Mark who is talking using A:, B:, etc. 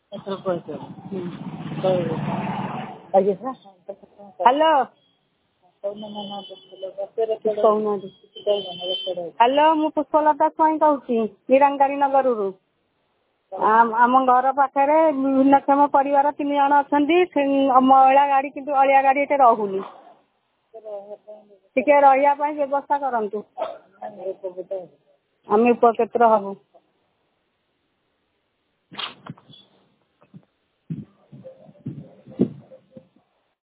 A: Hello hello मु पुष्पलता स्वाई कहूँ निरंगारी नगर आम घर पाखे भिन्नक्षम परिवार 3 जन अच्छा महिला गाड़ी किंतु अलिया गाड़ी ये रोनी टिके रहा व्यवस्था करूँ आम उपकृत हबू।